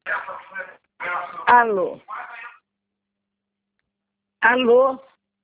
Alô? Alô?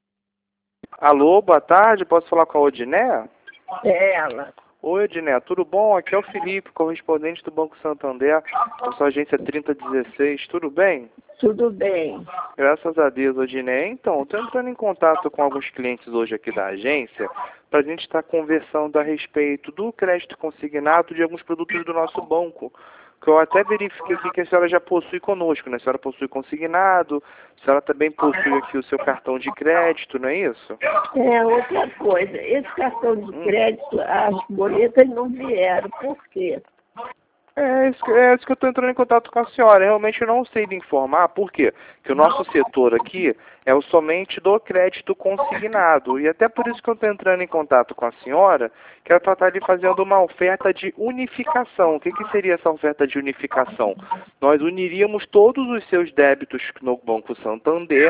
Alô, boa tarde, posso falar com a Odiné? É ela. Oi, Odiné, tudo bom? Aqui é o Felipe, correspondente do Banco Santander, da sua agência 3016, tudo bem? Tudo bem. Graças a Deus, Odiné. Então, estou entrando em contato com alguns clientes hoje aqui da agência para a gente estar conversando a respeito do crédito consignado de alguns produtos do nosso banco, que eu até verifiquei aqui que a senhora já possui conosco, né? A senhora possui consignado, a senhora também possui aqui o seu cartão de crédito, não é isso? É outra coisa. Esse cartão de crédito, as boletas não vieram. Por quê? É isso que eu estou entrando em contato com a senhora. Realmente eu não sei lhe informar por quê. Que o nosso setor aqui é o somente do crédito consignado. E até por isso que eu estou entrando em contato com a senhora, que ela está ali fazendo uma oferta de unificação. O que seria essa oferta de unificação? Nós uniríamos todos os seus débitos no Banco Santander,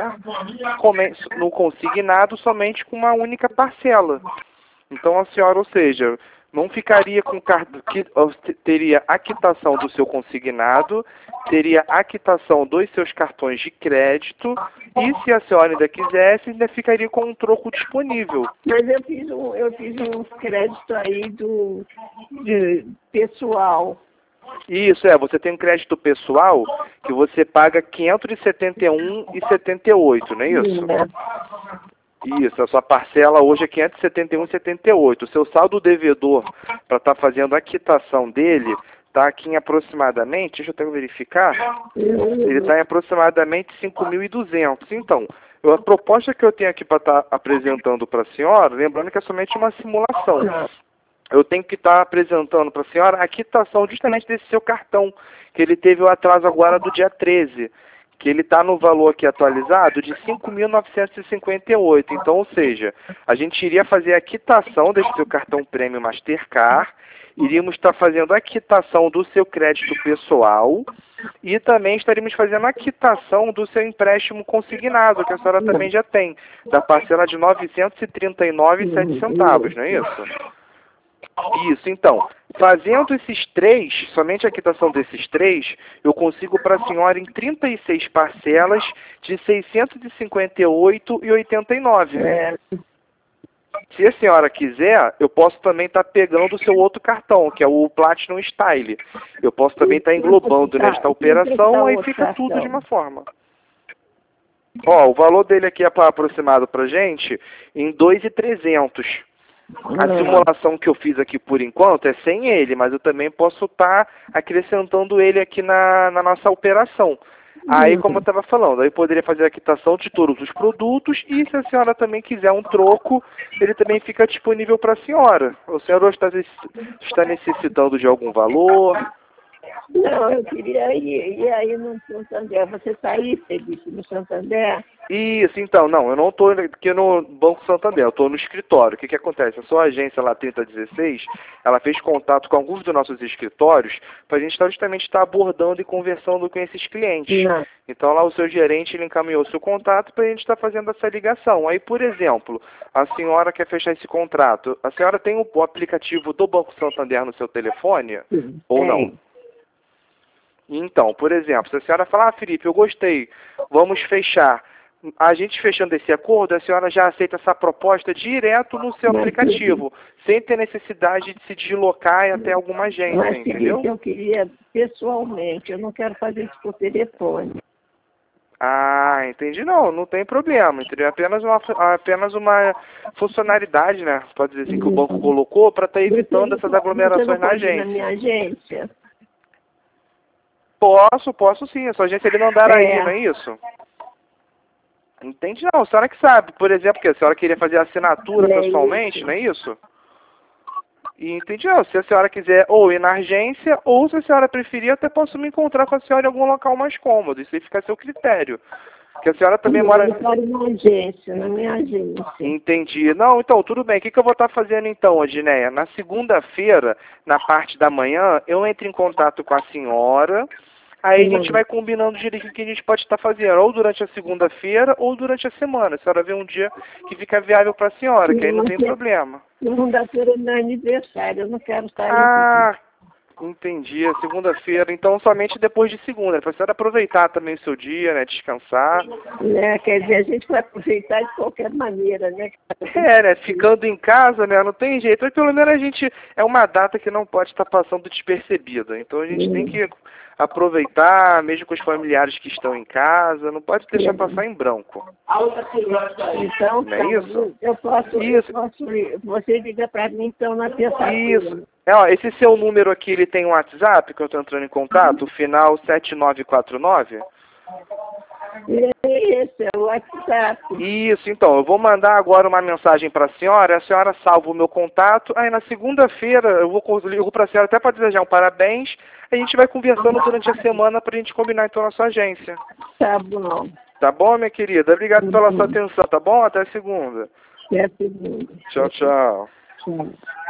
no consignado, somente com uma única parcela. Então a senhora, ou seja, não ficaria com teria a quitação do seu consignado, teria a quitação dos seus cartões de crédito e, se a senhora ainda quisesse, ainda ficaria com um troco disponível. Mas eu fiz um crédito aí de pessoal. Isso, você tem um crédito pessoal que você paga R$ 571,78, não é isso? Isso, a sua parcela hoje é R$ 571,78. O seu saldo devedor para estar fazendo a quitação dele está aqui em aproximadamente, deixa eu até verificar, ele está em aproximadamente 5.200. Então, a proposta que eu tenho aqui para estar apresentando para a senhora, lembrando que é somente uma simulação, eu tenho que estar apresentando para a senhora a quitação justamente desse seu cartão, que ele teve o atraso agora do dia 13. Que ele está no valor aqui atualizado de 5.958. Então, ou seja, a gente iria fazer a quitação desse seu cartão Prêmio Mastercard, iríamos estar fazendo a quitação do seu crédito pessoal e também estaríamos fazendo a quitação do seu empréstimo consignado, que a senhora também já tem, da parcela de R$ 939,07, não é isso? Isso, então, fazendo esses três, somente a quitação desses três, eu consigo para a senhora em 36 parcelas de R$ 658,89. Se a senhora quiser, eu posso também estar pegando o seu outro cartão, que é o Platinum Style. Eu posso também estar englobando nesta operação, aí fica tudo de uma forma. Ó, o valor dele aqui é aproximado para gente em R$ 2.300. A simulação que eu fiz aqui por enquanto é sem ele, mas eu também posso estar acrescentando ele aqui na nossa operação. Aí, como eu estava falando, aí poderia fazer a quitação de todos os produtos e, se a senhora também quiser um troco, ele também fica disponível para a senhora. O senhor hoje está necessitando de algum valor? Não, eu queria ir aí no Santander. Você está aí, Felipe, no Santander? Isso, então, não, eu não estou aqui no Banco Santander, eu estou no escritório. O que acontece? A sua agência lá, 3016, ela fez contato com alguns dos nossos escritórios para a gente justamente estar abordando e conversando com esses clientes. Não. Então lá o seu gerente ele encaminhou o seu contato para a gente estar fazendo essa ligação. Aí, por exemplo, a senhora quer fechar esse contrato, a senhora tem o aplicativo do Banco Santander no seu telefone? Ou não? Então, por exemplo, se a senhora falar, Felipe, eu gostei, vamos fechar. A gente fechando esse acordo, a senhora já aceita essa proposta direto no seu aplicativo, sem ter necessidade de se deslocar até alguma agência, Mas, entendeu? Felipe, eu queria pessoalmente, eu não quero fazer isso por telefone. Ah, entendi. Não tem problema, entendeu? Apenas uma funcionalidade, né? Pode dizer assim, que o banco colocou para estar evitando essas aglomerações na agência. Na minha agência? Posso sim. A sua agência ele não dará aí, não é isso? Entendi não, a senhora que sabe. Por exemplo, que a senhora queria fazer a assinatura pessoalmente, não é isso? E entendi não, se a senhora quiser ou ir na agência, ou se a senhora preferir, até posso me encontrar com a senhora em algum local mais cômodo. Isso aí fica a seu critério. Porque a senhora também mora... Eu quero na agência, na minha agência. Entendi. Não, então, tudo bem. O que eu vou estar fazendo então, Odinéia? Na segunda-feira, na parte da manhã, eu entro em contato com a senhora. Aí a gente vai combinando direitinho o que a gente pode estar fazendo, ou durante a segunda-feira, ou durante a semana. A senhora vê um dia que fica viável para a senhora, que aí não tem problema. Segunda-feira é meu aniversário, eu não quero sair. Ah, Entendi, segunda-feira, então somente depois de segunda, para a senhora aproveitar também o seu dia, né, descansar. Né? Quer dizer, a gente vai aproveitar de qualquer maneira, né? É, né, ficando em casa, né, não tem jeito, mas pelo menos a gente, é uma data que não pode estar passando despercebida, então a gente tem que aproveitar, mesmo com os familiares que estão em casa, não pode deixar passar em branco. Então, Não é isso? eu posso, Isso. você liga para mim então na terça-feira. Isso. É, ó, esse seu número aqui, ele tem um WhatsApp que eu estou entrando em contato, final 7949? Esse é o WhatsApp. Isso, então, eu vou mandar agora uma mensagem para a senhora salva o meu contato, aí na segunda-feira eu ligo para a senhora até para desejar um parabéns, a gente vai conversando durante a semana para a gente combinar então na sua agência. Tá bom. Tá bom, minha querida? Obrigado pela sua atenção, tá bom? Até segunda. Até segunda. Tchau, tchau. Tchau.